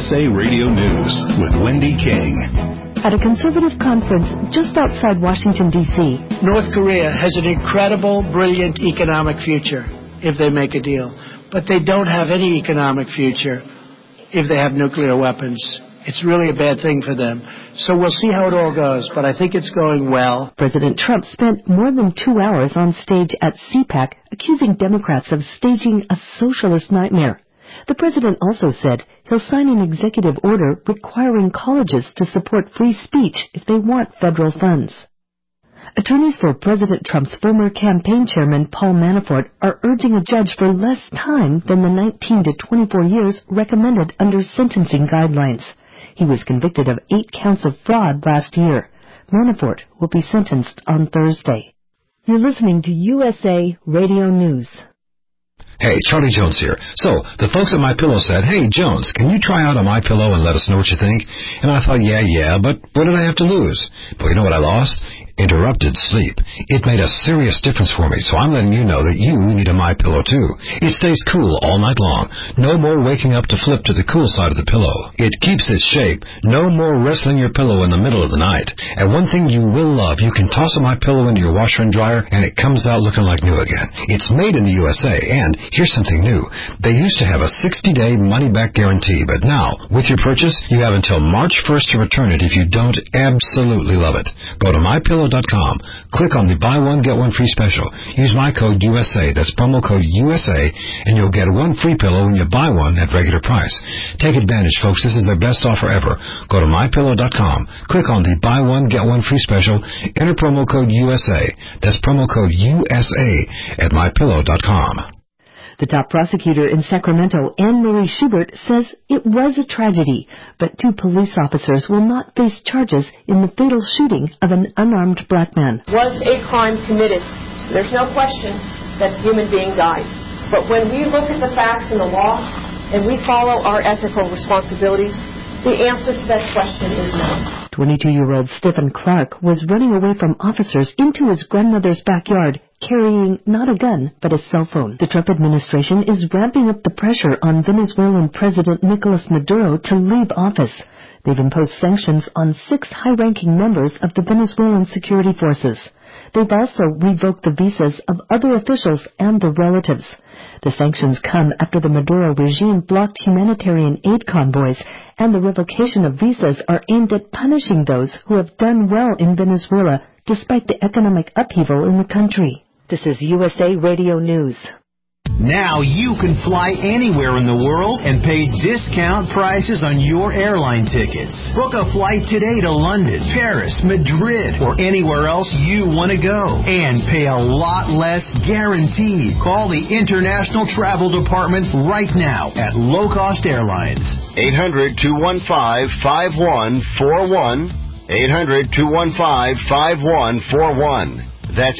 USA Radio News with Wendy King. At a conservative conference just outside Washington, D.C. North Korea has an incredible, brilliant economic future if they make a deal. But they don't have any economic future if they have nuclear weapons. It's really a bad thing for them. So we'll see how it all goes, but I think it's going well. President Trump spent more than 2 hours on stage at CPAC accusing Democrats of staging a socialist nightmare. The president also said he'll sign an executive order requiring colleges to support free speech if they want federal funds. Attorneys for President Trump's former campaign chairman, Paul Manafort, are urging a judge for less time than the 19 to 24 years recommended under sentencing guidelines. He was convicted of 8 counts of fraud last year. Manafort will be sentenced on Thursday. You're listening to USA Radio News. Hey, Charlie Jones here. So, the folks at MyPillow said, "Hey, Jones, can you try out a MyPillow and let us know what you think?" And I thought, yeah, but what did I have to lose? But you know what I lost? Interrupted sleep. It made a serious difference for me, so I'm letting you know that you need a MyPillow too. It stays cool all night long. No more waking up to flip to the cool side of the pillow. It keeps its shape. No more wrestling your pillow in the middle of the night. And one thing you will love, you can toss a MyPillow into your washer and dryer, and it comes out looking like new again. It's made in the USA, and here's something new. They used to have a 60-day money-back guarantee, but now, with your purchase, you have until March 1st to return it if you don't absolutely love it. Go to MyPillow.com. Click on the buy one, get one free special. Use my code USA, that's promo code USA, and you'll get one free pillow when you buy one at regular price. Take advantage, folks. This is their best offer ever. Go to MyPillow.com. Click on the buy one, get one free special. Enter promo code USA. That's promo code USA at MyPillow.com. The top prosecutor in Sacramento, Anne Marie Schubert, says it was a tragedy, but 2 police officers will not face charges in the fatal shooting of an unarmed black man. Was a crime committed? There's no question that a human being died. But when we look at the facts and the law, and we follow our ethical responsibilities, the answer to that question is no. 22-year-old Stephen Clark was running away from officers into his grandmother's backyard, carrying not a gun, but a cell phone. The Trump administration is ramping up the pressure on Venezuelan President Nicolas Maduro to leave office. They've imposed sanctions on 6 high-ranking members of the Venezuelan security forces. They've also revoked the visas of other officials and their relatives. The sanctions come after the Maduro regime blocked humanitarian aid convoys, and the revocation of visas are aimed at punishing those who have done well in Venezuela despite the economic upheaval in the country. This is USA Radio News. Now you can fly anywhere in the world and pay discount prices on your airline tickets. Book a flight today to London, Paris, Madrid, or anywhere else you want to go. And pay a lot less guaranteed. Call the International Travel Department right now at Low Cost Airlines. 800-215-5141. 800-215-5141. That's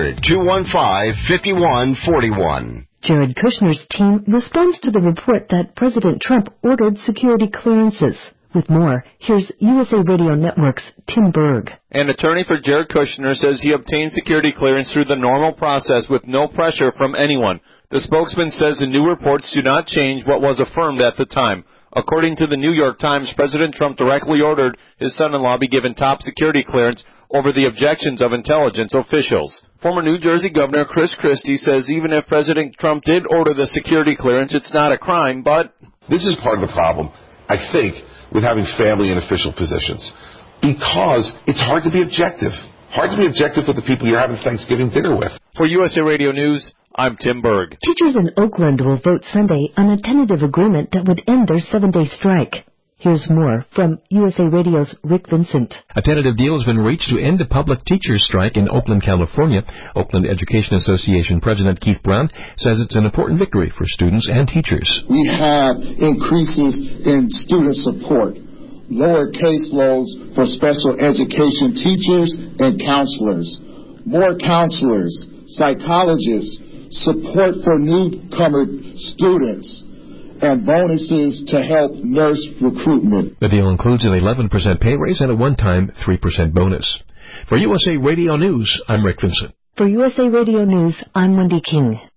800-215-5141. Jared Kushner's team responds to the report that President Trump ordered security clearances. With more, here's USA Radio Network's Tim Berg. An attorney for Jared Kushner says he obtained security clearance through the normal process with no pressure from anyone. The spokesman says the new reports do not change what was affirmed at the time. According to the New York Times, President Trump directly ordered his son-in-law be given top security clearance over the objections of intelligence officials. Former New Jersey Governor Chris Christie says even if President Trump did order the security clearance, it's not a crime, but... This is part of the problem, I think, with having family in official positions, because it's hard to be objective. Hard to be objective with the people you're having Thanksgiving dinner with. For USA Radio News, I'm Tim Berg. Teachers in Oakland will vote Sunday on a tentative agreement that would end their 7-day strike. Here's more from USA Radio's Rick Vincent. A tentative deal has been reached to end the public teachers' strike in Oakland, California. Oakland Education Association President Keith Brown says it's an important victory for students and teachers. We have increases in student support, lower caseloads for special education teachers and counselors, more counselors, psychologists, support for newcomer students, and bonuses to help nurse recruitment. The deal includes an 11% pay raise and a one-time 3% bonus. For USA Radio News, I'm Rick Vincent. For USA Radio News, I'm Wendy King.